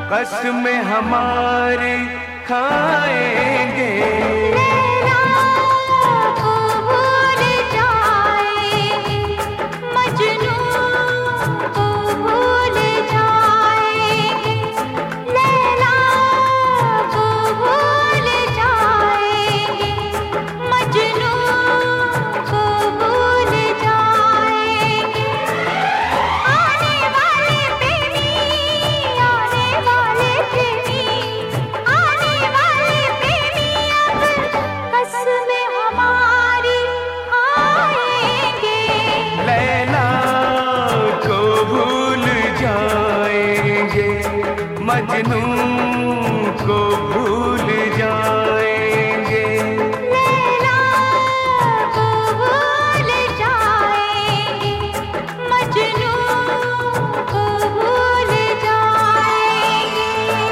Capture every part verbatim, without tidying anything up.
बस में हमारे खाएंगे। मजनू को भूल जाएंगे, लैला को भूल जाएंगे, मजनू को भूल जाएंगे।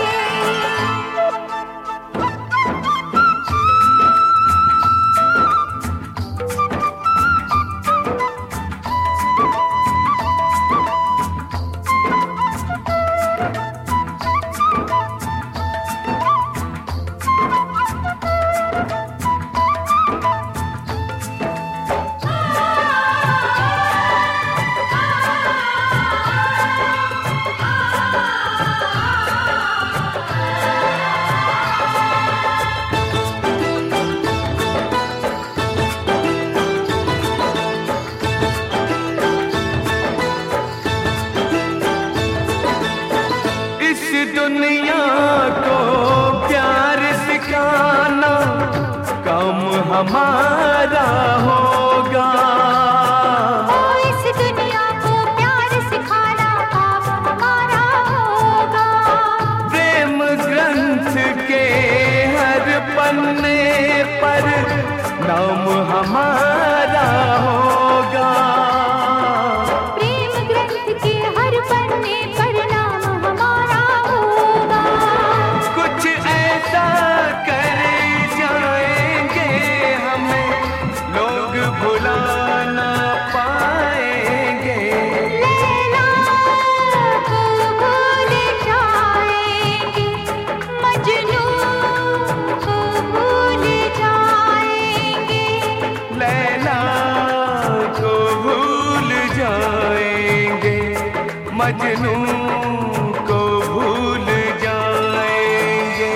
दुनिया को प्यार सिखाना काम हमारा होगा। ओ इस दुनिया को प्यार सिखाना काम हमारा होगा। प्रेम ग्रंथ के हर पन्ने पर नाम हमारा होगा। प्रेम ग्रंथ के हर पन्ने पर नाम हमारा होगा। कुछ ऐसा कर जाएंगे हमें लोग भुला ना पाएंगे। लैला को भूल जाएंगे, मजनू को भूल जाएंगे। लैला को भूल जाएंगे, मजनू को भूल जाएंगे।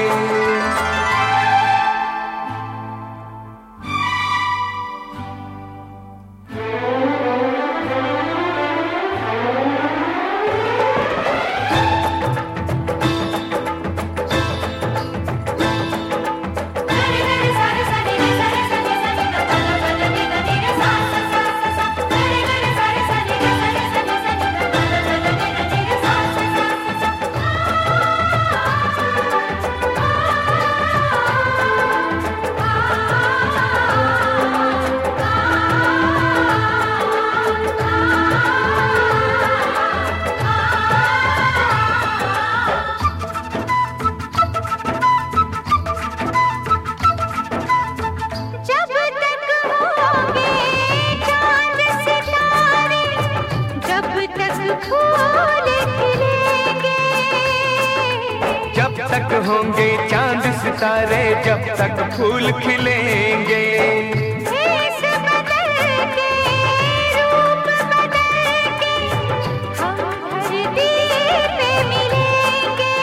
जब तक होंगे चांद सितारे, जब तक फूल खिलेंगे। भेष बदल के, रूप बदल के, हम धरती पे मिलेंगे।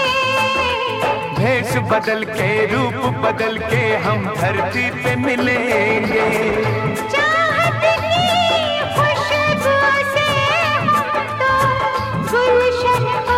भेष बदल के, रूप बदल के हम धरती पे मिलेंगे। चाहत की खुशबू से हम तो गुलशन को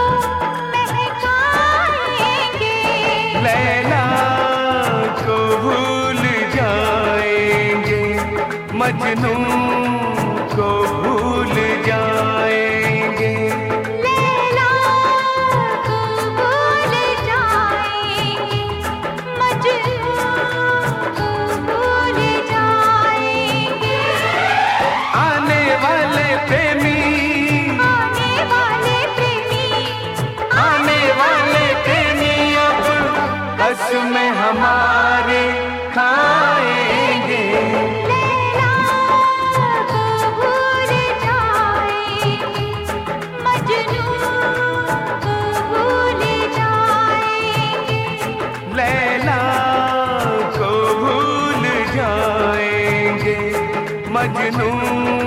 महकाएंगे। लैला को भूल जाएंगे, मजनू को भूल जाएंगे। लैला को भूल जाएंगे, मजनू को भूल जाएंगे। आने वाले प्रेमी, आने वाले प्रेमी, आने वाले प्रेमी अब बस में हमारे खाएंगे। लैला मजनू।